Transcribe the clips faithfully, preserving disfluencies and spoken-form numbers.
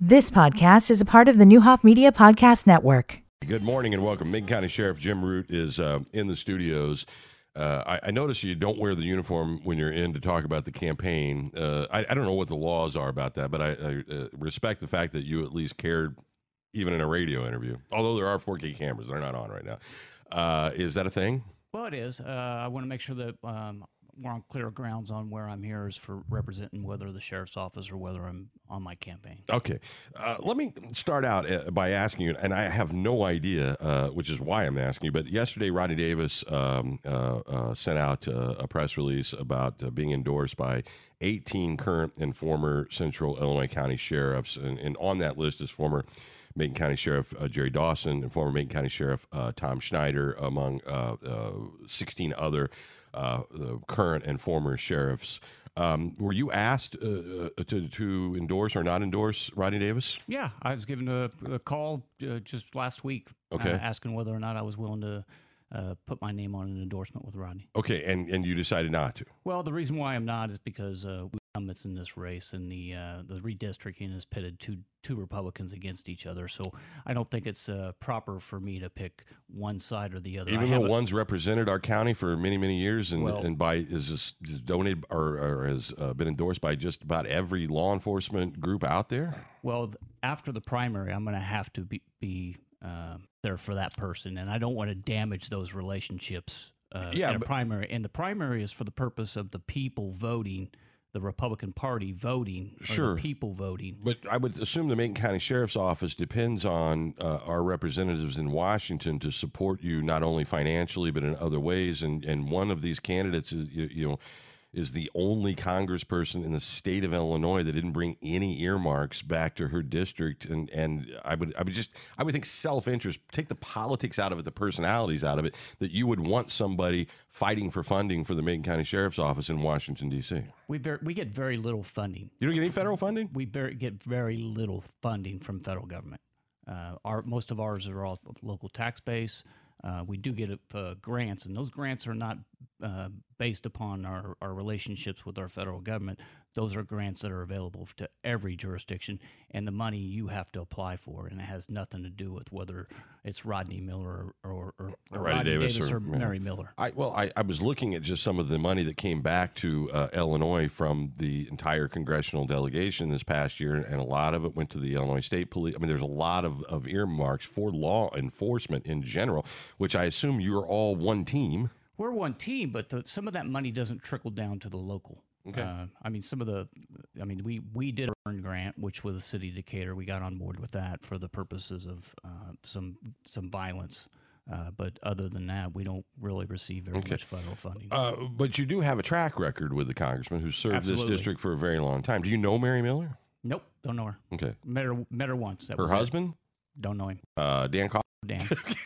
This podcast is a part of the Newhoff Media Podcast Network. Good morning and welcome. Macon County Sheriff Jim Root is uh, in the studios. Uh, I, I notice you don't wear the uniform when you're in to talk about the campaign. Uh, I, I don't know what the laws are about that, but I, I uh, respect the fact that you at least cared, even in a radio interview. Although there are four K cameras, they're not on right now. Uh, is that a thing? Well, it is. Uh, I want to make sure that um, we're on clear grounds on where I'm here is for representing whether the sheriff's office or whether I'm on my campaign. Okay. Uh, let me start out uh, by asking you, and I have no idea, uh, which is why I'm asking you, but yesterday Rodney Davis um, uh, uh, sent out uh, a press release about uh, being endorsed by eighteen current and former Central Illinois County sheriffs, and, and on that list is former Macon County Sheriff uh, Jerry Dawson and former Macon County Sheriff uh, Tom Schneider, among uh, uh, sixteen other uh, current and former sheriffs. Um, were you asked uh, to, to endorse or not endorse Rodney Davis? Yeah, I was given a, a call uh, just last week okay. uh, asking whether or not I was willing to uh, put my name on an endorsement with Rodney. Okay, and, and you decided not to? Well, the reason why I'm not is because uh, we incumbents in this race, and the uh, the redistricting has pitted two two Republicans against each other. So I don't think it's uh, proper for me to pick one side or the other. Even though one's represented our county for many many years, and well, and by is just, just donated or, or has uh, been endorsed by just about every law enforcement group out there. Well, after the primary, I'm going to have to be be uh, there for that person, and I don't want to damage those relationships. Uh, yeah, in a but, primary, and the primary is for the purpose of the people voting. The Republican Party voting, or sure. the people voting. But I would assume the Macon County Sheriff's Office depends on uh, our representatives in Washington to support you not only financially but in other ways. And and one of these candidates is you, you know is the only congressperson in the state of Illinois that didn't bring any earmarks back to her district. And and I would I would just I would think self-interest, take the politics out of it, the personalities out of it, that you would want somebody fighting for funding for the Macon County Sheriff's Office in Washington, D C. We ver- we get very little funding. You don't get any federal funding? We very, get very little funding from federal government. Uh, our most of ours are all local tax base. Uh, we do get uh, grants, and those grants are not uh, based upon our, our relationships with our federal government. Those are grants that are available to every jurisdiction, and the money you have to apply for, and it has nothing to do with whether it's Rodney Miller or, or, or Rodney Rodney Davis, Davis or, or Mary Miller. I, well, I, I was looking at just some of the money that came back to uh, Illinois from the entire congressional delegation this past year, and a lot of it went to the Illinois State Police. I mean, there's a lot of, of earmarks for law enforcement in general, which I assume you're all one team. We're one team, but the, some of that money doesn't trickle down to the local. Okay. Uh, I mean, some of the, I mean, we, we did a burn grant, which with the city of Decatur, we got on board with that for the purposes of uh, some some violence. Uh, but other than that, we don't really receive very okay. much federal funding. Uh, but you do have a track record with the congressman who served Absolutely. this district for a very long time. Do you know Mary Miller? Nope, don't know her. Okay. Met her, met her once. That Her was husband? It. Don't know him. Uh, Dan Cobb? Dan.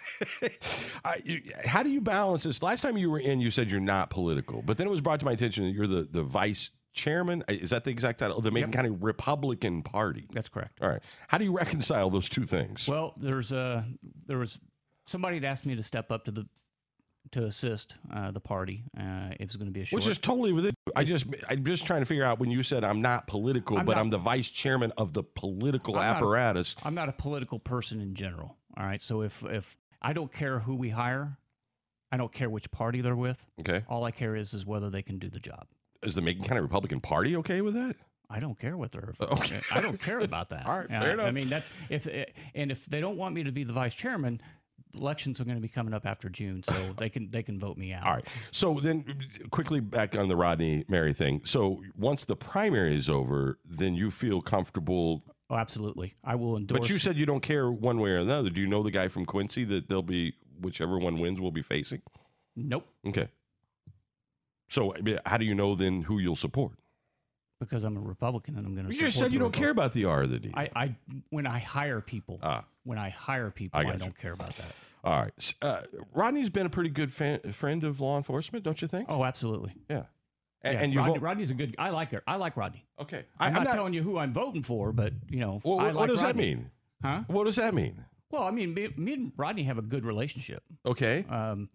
I, you, how do you balance this? Last time you were in, you said you're not political, but then it was brought to my attention that you're the, the vice chairman. Is that the exact title? The Macon Yep. County Republican Party. That's correct. All right. How do you reconcile those two things? Well, there's a there was somebody had asked me to step up to the to assist uh, the party. Uh, it was going to be a short. Which is totally within. I just I'm just trying to figure out when you said I'm not political, I'm but not, I'm the vice chairman of the political I'm apparatus. Not a, I'm not a political person in general. All right. So if if I don't care who we hire, I don't care which party they're with. Okay. All I care is is whether they can do the job. Is the Macon County Republican Party okay with that? I don't care what they're. Okay. I don't care about that. All right, Yeah, fair enough. I mean that if and if they don't want me to be the vice chairman, elections are going to be coming up after June, so they can they can vote me out. All right. So then, quickly back on the Rodney Mary thing. So once the primary is over, then you feel comfortable. Oh, absolutely. I will endorse. But you said you don't care one way or another. Do you know the guy from Quincy that they'll be whichever one wins will be facing? Nope. Okay. So I mean, how do you know then who you'll support? Because I'm a Republican and I'm going to. You just said you don't care about the R or the D. I, I when I hire people. Ah. When I hire people, I I, got you. don't care about that. All right. Uh, Rodney's been a pretty good fan, friend of law enforcement, don't you think? Oh, absolutely. Yeah. And, Yeah, and you Rodney, vote. Rodney's a good. I like her. I like Rodney. Okay. I'm, I, not, telling you who I'm voting for, but you know, Well, I what, like what does Rodney. that mean? Huh? What does that mean? Well, I mean, me, me and Rodney have a good relationship. Okay. Um,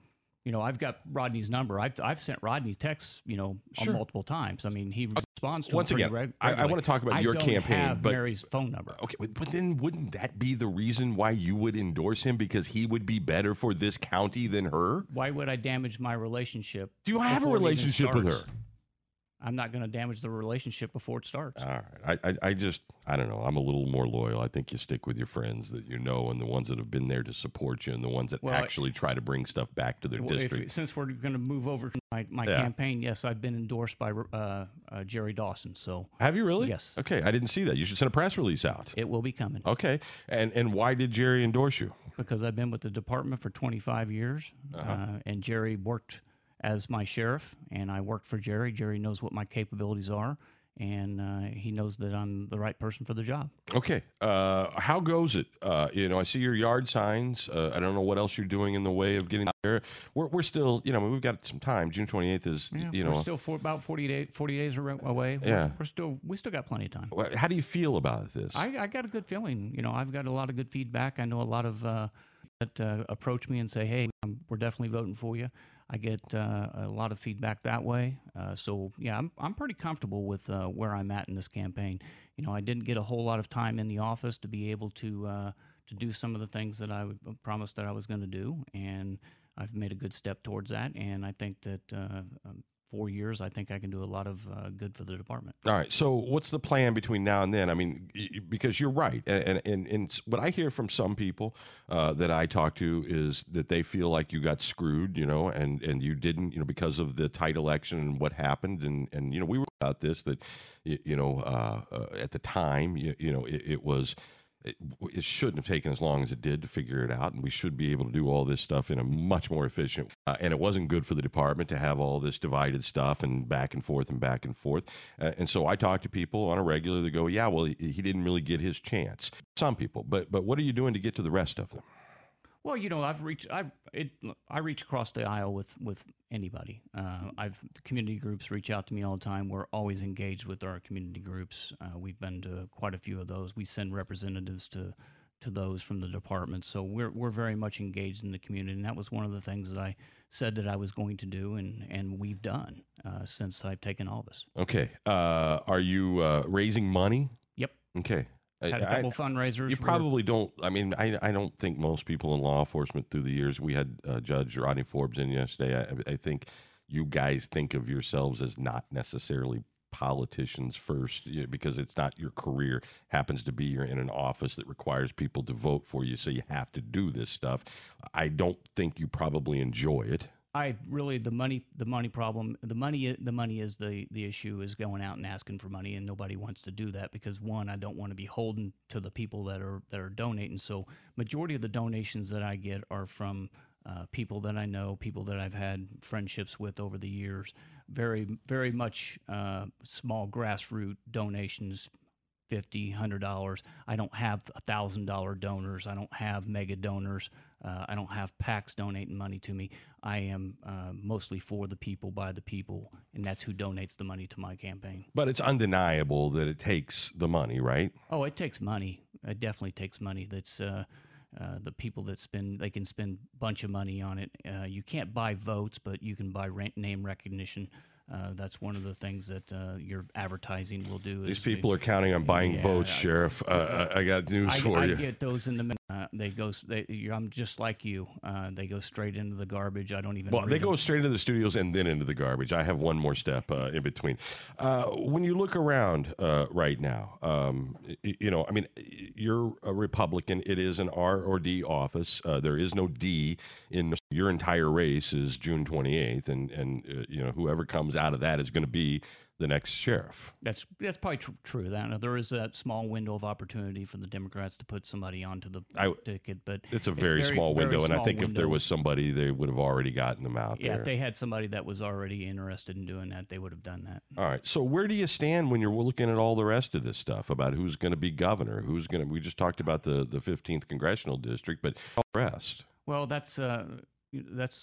You know, I've got Rodney's number. I've I've sent Rodney texts, you know, Sure. multiple times. I mean, he responds to Once them pretty again, reg- I- I regularly. wanna talk about I your don't campaign, have but- Mary's phone number. Okay, but but then wouldn't that be the reason why you would endorse him, because he would be better for this county than her? Why would I damage my relationship? Do you have a before it even relationship with her? starts? I'm not going to damage the relationship before it starts. All right. I, I, I just, I don't know. I'm a little more loyal. I think you stick with your friends that you know and the ones that have been there to support you and the ones that Well, actually try to bring stuff back to their Well, if- district. since we're going to move over to my, my Yeah. campaign, yes, I've been endorsed by uh, uh, Jerry Dawson, so Have you really? Yes. Okay. I didn't see that. You should send a press release out. it will be coming. Okay. And and why did Jerry endorse you? Because I've been with the department for twenty-five years, Uh-huh. uh, and Jerry worked as my sheriff, and I worked for Jerry. Jerry knows what my capabilities are, and uh, he knows that I'm the right person for the job. Okay. Uh, how goes it? Uh, you know, I see your yard signs. Uh, I don't know what else you're doing in the way of getting out there. We're, we're still, you know, we've got some time. June twenty-eighth is, Yeah, you we're know. still for about forty days, forty days ar- away. We're- Yeah. we're still we still got plenty of time. wh- How do you feel about this? I, I got a good feeling. You know, I've got a lot of good feedback. I know a lot of uh, that uh, approach me and say, "Hey, um, we're definitely voting for you." I get uh, a lot of feedback that way. Uh, so yeah, I'm I'm pretty comfortable with uh, where I'm at in this campaign. You know, I didn't get a whole lot of time in the office to be able to uh, to do some of the things that I w- promised that I was going to do, and I've made a good step towards that. And I think that uh, um, four years, I think I can do a lot of uh, good for the department. All right. So, what's the plan between now and then? I mean, y- y- because you're right, and and, and, and s- what I hear from some people uh, that I talk to is that they feel like you got screwed, you know, and and you didn't, you know, because of the tight election and what happened, and and you know, we were about this that, y- you know, uh, uh, at the time, you, you know, it, it was. It, it shouldn't have taken as long as it did to figure it out, and we should be able to do all this stuff in a much more efficient. Uh, and it wasn't good for the department to have all this divided stuff and back and forth and back and forth. Uh, and so I talk to people on a regular that go, "Yeah, well, he, he didn't really get his chance." Some people, but but what are you doing to get to the rest of them? Well, you know, I've reached I've it I reach across the aisle with with anybody. Uh, I've the community groups reach out to me all the time. We're always engaged with our community groups. Uh, we've been to quite a few of those. We send representatives to to those from the department. So we're we're very much engaged in the community, and that was one of the things that I said that I was going to do, and and we've done uh, since I've taken office. Okay, uh, are you uh, raising money? Yep, Okay. had a I- couple fundraisers. You We're- probably don't. I mean, I, I don't think most people in law enforcement through the years. We had uh, Judge Rodney Forbes in yesterday. I, I think you guys think of yourselves as not necessarily politicians first, you know, because it's not your career. Happens to be you're in an office that requires people to vote for you, so you have to do this stuff. I don't think you probably enjoy it. I really the money the money problem the money the money is the the issue is going out and asking for money, and nobody wants to do that because one, I don't want to be holden to the people that are that are donating. So majority of the donations that I get are from uh, people that I know, people that I've had friendships with over the years. Very very much uh, small grassroots donations. fifty, one hundred dollars. I don't have one thousand dollar donors. I don't have mega donors. Uh, I don't have PACs donating money to me. I am uh, mostly for the people, by the people, and that's who donates the money to my campaign. But it's undeniable that it takes the money, right? Oh, it takes money. It definitely takes money. That's uh, uh, the people that spend, they can spend a bunch of money on it. Uh, you can't buy votes, but you can buy ra- name recognition. Uh, that's one of the things that uh, your advertising will do. These is people they, are counting on buying Yeah, votes, I- Sheriff. Uh, I I got news I, for I you. get those in the minute. Uh, they go. s- They, you're, I'm just like you. Uh, they go straight into the garbage. I don't even. Well, read they them. go straight into the studios and then into the garbage. I have one more step uh, in between. Uh, when you look around uh, right now, um, y- you know, I mean, you're a Republican. It is an R or D office. Uh, there is no D in your entire race. Is June twenty-eighth, and and uh, you know, whoever comes out of that is going to be the next sheriff. That's that's probably tr- true. That there is that small window of opportunity for the Democrats to put somebody onto the I- ticket, but It's a very, small very window, and I small think if there window. was somebody, they would have already gotten them out yeah, there. if they had somebody that was already interested in doing that, they would have done that. All right. So where do you stand when you're looking at all the rest of this stuff about who's going to be governor? Who's going to? We just talked about the the fifteenth congressional district, but all the rest. Well, that's uh, that's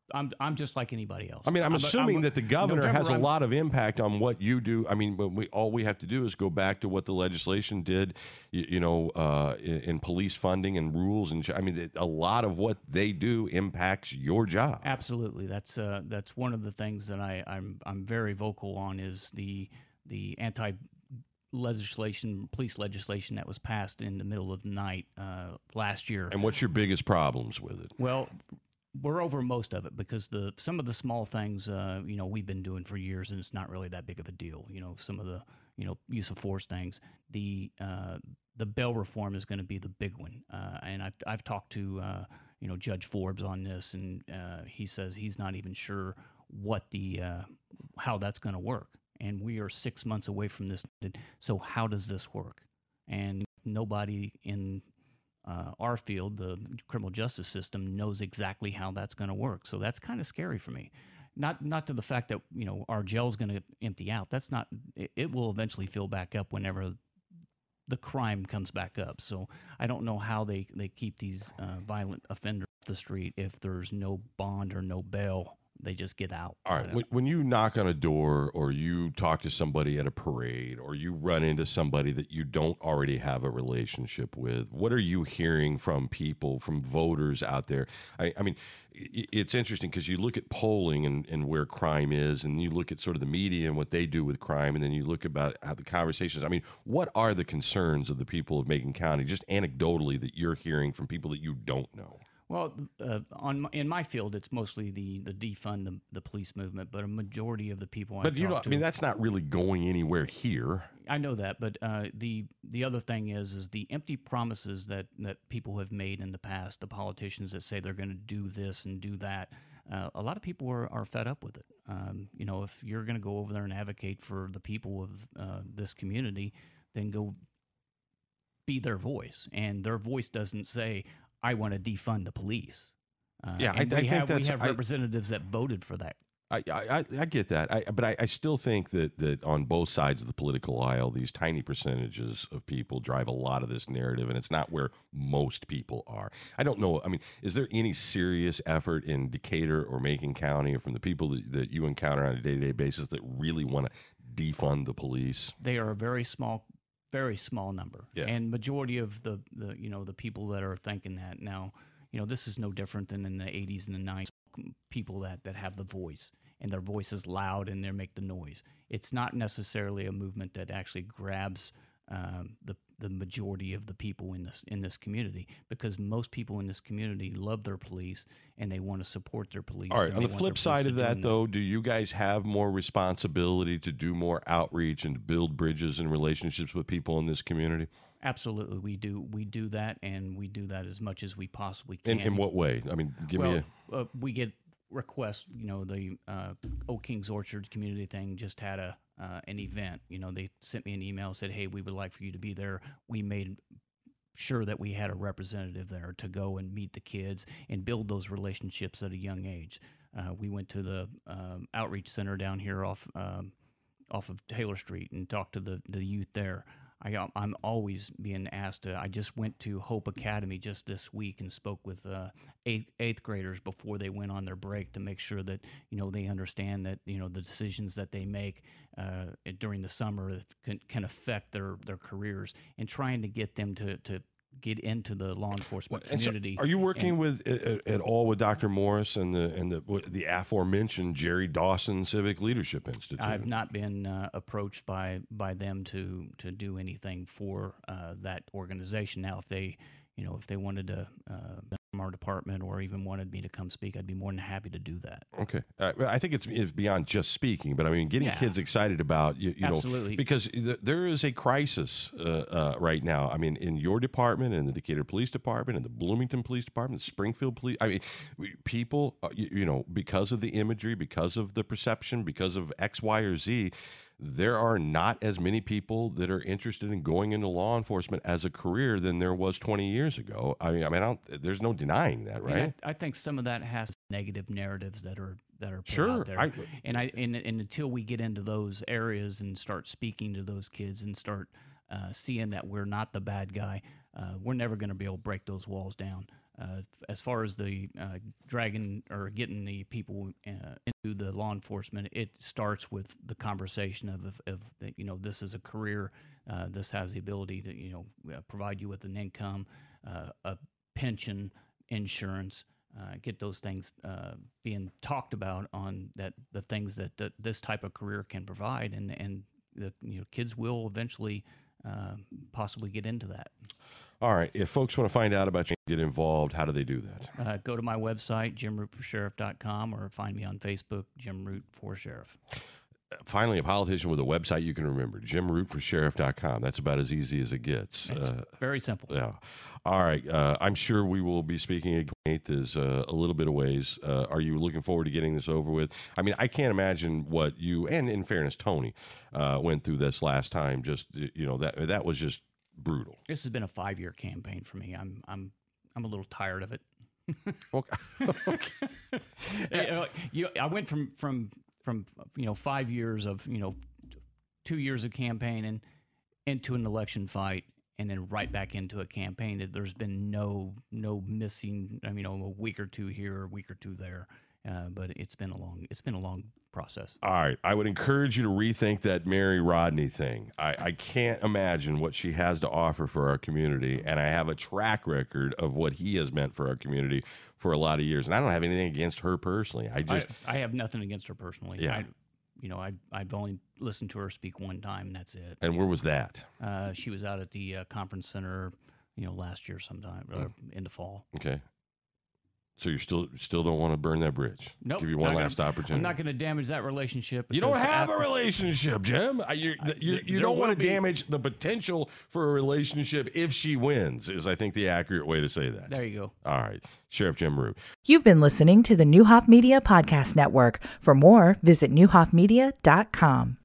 I'm I'm just like anybody else. I mean, I'm, I'm- assuming I'm- that the governor November, has a I'm- lot of impact on what you do. I mean, when we all we have to do is go back to what the legislation did, you, you know, uh, in, in police funding and rules, and ch- I mean, it- a lot of what they do impacts your job. Absolutely, that's uh, that's one of the things that I, I'm I'm very vocal on is the the anti legislation, police legislation that was passed in the middle of the night uh, last year. And what's your biggest problems with it? Well, we're over most of it because the some of the small things, uh, you know, we've been doing for years, and it's not really that big of a deal. You know, some of the you know use of force things. The uh, the bail reform is going to be the big one, uh, and I've I've talked to uh, you know Judge Forbes on this, and uh, he says he's not even sure what the uh, how that's going to work. And we are six months away from this. So how does this work? And nobody in uh, our field, the criminal justice system, knows exactly how that's going to work. So that's kind of scary for me. Not not to the fact that you know our jail's going to empty out. That's not. It, it will eventually fill back up whenever the crime comes back up. So I don't know how they they keep these uh, violent offenders off the street if there's no bond or no bail. They just get out. All right. When, when you knock on a door or you talk to somebody at a parade or you run into somebody that you don't already have a relationship with, what are you hearing from people, from voters out there? I, I mean, i- it's interesting because you look at polling and, and where crime is, and you look at sort of the media and what they do with crime, and then you look about how the conversations. I mean, what are the concerns of the people of Macon County, just anecdotally, that you're hearing from people that you don't know? Well, uh, on my, in my field, it's mostly the the defund the, the police movement, but a majority of the people I But you talk know, to, I mean, that's not really going anywhere here. I know that, but uh, the the other thing is is the empty promises that that people have made in the past, the politicians that say they're going to do this and do that. Uh, a lot of people are, are fed up with it. Um, you know, if you're going to go over there and advocate for the people of uh, this community, then go be their voice, and their voice doesn't say, I want to defund the police. Uh, Yeah, I- and I we think have, we that's- have I- representatives that voted for that. I, I, I get that, I, but I, I still think that, that on both sides of the political aisle, these tiny percentages of people drive a lot of this narrative, and it's not where most people are. I don't know. I mean, is there any serious effort in Decatur or Macon County, or from the people that, that you encounter on a day-to-day basis, that really want to defund the police? They are a very small, very small number, Yeah. and majority of the, the you know the people that are thinking that now, you know, this is no different than in the eighties and the nineties. People that, that have the voice, and their voice is loud and they make the noise. It's not necessarily a movement that actually grabs um, the the majority of the people in this in this community, because most people in this community love their police and they want to support their police. All right. and On they the want flip their side police of to that, do though, do you guys have more responsibility to do more outreach and to build bridges and relationships with people in this community? Absolutely, we do. We do that, and we do that as much as we possibly can. In, in what way? I mean, give well, me a. uh, we get requests. You know, the uh, Oak Kings Orchard community thing just had a uh, an event. You know, they sent me an email, said, "Hey, we would like for you to be there." We made sure that we had a representative there to go and meet the kids and build those relationships at a young age. Uh, we went to the um, outreach center down here off um, off of Taylor Street and talked to the the youth there. I, I'm always being asked to. I just went to Hope Academy just this week and spoke with uh, eighth, eighth graders before they went on their break to make sure that you know they understand that you know the decisions that they make uh, during the summer can, can affect their, their careers, and trying to get them to, to get into the law enforcement And so community. are you working and, with at, at all with Doctor Morris and the and the the aforementioned Jerry Dawson Civic Leadership Institute? I've not been uh, approached by by them to to do anything for uh, that organization. Now, if they, you know, if they wanted to uh, from our department or even wanted me to come speak, I'd be more than happy to do that. Okay, uh, I think it's, it's beyond just speaking, but I mean, getting Yeah. kids excited about you, you Absolutely. know, because th- there is a crisis uh, uh, right now. I mean, in your department, in the Decatur Police Department, in the Bloomington Police Department, the Springfield Police. I mean, we, people, uh, you, you know, because of the imagery, because of the perception, because of X, Y, or Z. There are not as many people that are interested in going into law enforcement as a career than there was twenty years ago. I mean, I mean, I don't, there's no denying that, And right? I, I think some of that has negative narratives that are that are put Sure, out there. I- and I and, and until we get into those areas and start speaking to those kids and start uh, seeing that we're not the bad guy, uh, we're never going to be able to break those walls down. Uh, as far as the uh, dragging or getting the people uh, into the law enforcement, it starts with the conversation of, of, of the, you know, this is a career. Uh, this has the ability to, you know, uh, provide you with an income, uh, a pension, insurance. Uh, get those things uh, being talked about on that the things that, that this type of career can provide, and and the you know kids will eventually uh, possibly get into that. All right. If folks want to find out about you, get involved, how do they do that? Uh, go to my website, jim root for sheriff dot com, or find me on Facebook, Jim Root for Sheriff. Finally, a politician with a website you can remember, jim root for sheriff dot com. That's about as easy as it gets. It's uh, very simple. Yeah. All right. Uh, I'm sure we will be speaking again. twenty-eighth is uh, a little bit of ways. Uh, are you looking forward to getting this over with? I mean, I can't imagine what you, and in fairness, Tony, uh, went through this last time. Just, you know, that that was just brutal. This has been a five-year campaign for me. I'm I'm I'm a little tired of it. Okay. you know, you, I went from from from you know five years of you know two years of campaigning into an election fight, and then right back into a campaign. There's been no no missing. I mean, you know, a week or two here, a week or two there. Uh, but it's been a long it's been a long process. All right. I would encourage you to rethink that Mary Rodney thing. I, I can't imagine what she has to offer for our community, and I have a track record of what he has meant for our community for a lot of years. And I don't have anything against her personally. I just I, I have nothing against her personally. Yeah. I, you know, I I've only listened to her speak one time, and that's it. And where was that? Uh, she was out at the uh, conference center, you know, last year sometime, uh, in the fall. Okay. So you still still don't want to burn that bridge? Nope. Give you one not last gonna, opportunity. I'm not going to damage that relationship. You don't because have after- a relationship, Jim. I- you're- you're- You there don't want will to be- damage the potential for a relationship if she wins, is I think the accurate way to say that. There you go. All right. Sheriff Jim Root. You've been listening to the Newhoff Media Podcast Network. For more, visit newhoff media dot com.